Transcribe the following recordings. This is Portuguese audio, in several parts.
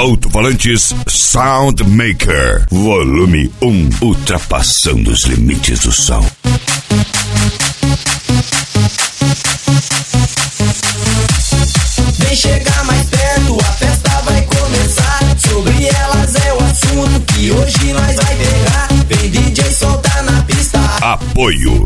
Alto-falantes Soundmaker, volume 1, ultrapassando os limites do som. Vem chegar mais perto, a festa vai começar. Sobre elas é o assunto que hoje nós vai pegar. Vem DJ soltar na pista. Apoio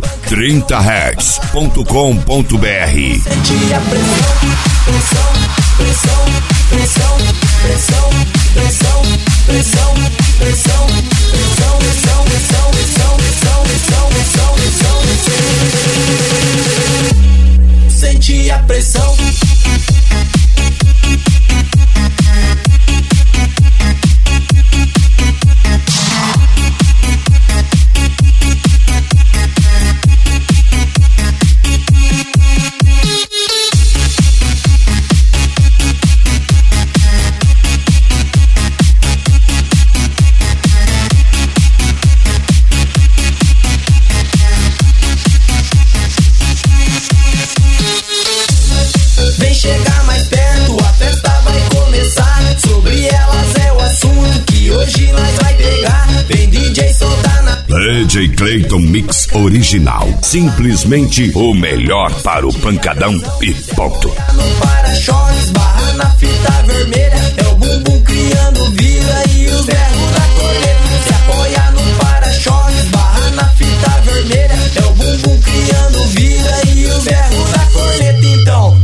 30hertz.com.br. Sente a pressão, pressão, pressão, pressão, pressão, pressão, pressão, pressão, pressão, pressão, pressão, pressão, pressão, pressão, pressão, pressão. Sente a pressão. Chegar mais perto, a festa vai começar. Sobre elas é o assunto que hoje nós vai pegar. Vem DJ soltar na DJ Clayton Mix Original, simplesmente o melhor para o pancadão e ponto. No para-choques, barra na fita vermelha. É o bumbum criando vida e os berros da corneta. Se apoia no para-choques, barra na fita vermelha. É o bumbum criando vida e os berros da corneta. Então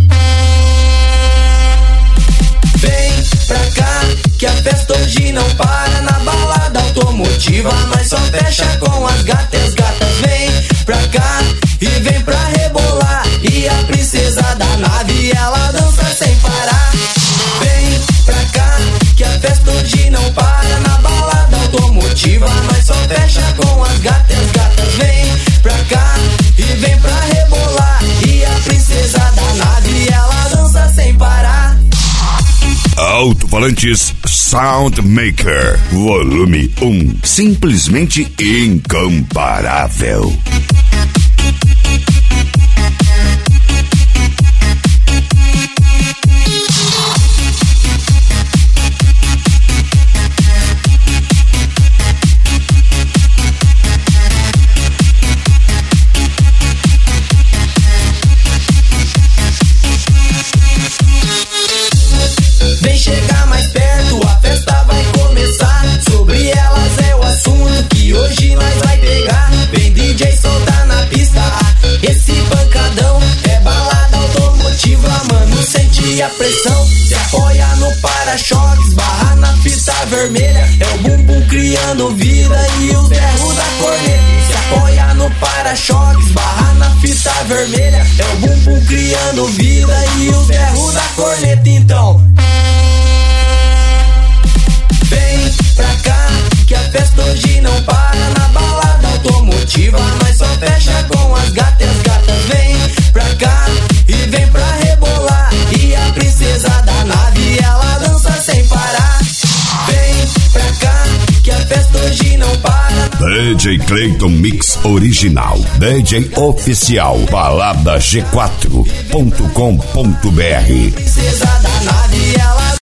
vem pra cá, que a festa hoje não para. Na balada automotiva, mas só fecha com as gatas. Vem pra cá e vem pra rebolar. E a princesa da nave, ela dança sem parar. Vem pra cá, que a festa hoje não para. Na balada automotiva, mas só fecha com as gatas. Vem pra cá e vem pra rebolar. E a princesa da nave, ela dança sem parar. Alto-falantes Soundmaker, volume 1, simplesmente incomparável. Vem chegar mais perto, a festa vai começar. Sobre elas é o assunto que hoje nós vai pegar. Vem DJ soltar na pista. Esse pancadão é balada automotiva, mano, sente a pressão. Se apoia no para-choques, barra na fita vermelha. É o bumbum criando vida e os berros da corneta. Se apoia no para-choques, barra na fita vermelha. É o bumbum criando vida e os berros da corneta. Então vem pra cá, que a festa hoje não para. Na balada automotiva, mas só fecha com as gatas. Vem pra cá e vem pra rebolar. E a princesa da nave, ela dança sem parar. Vem pra cá, que a festa hoje não para. DJ Clayton Mix Original, DJ oficial, baladaG4.com.br. Princesa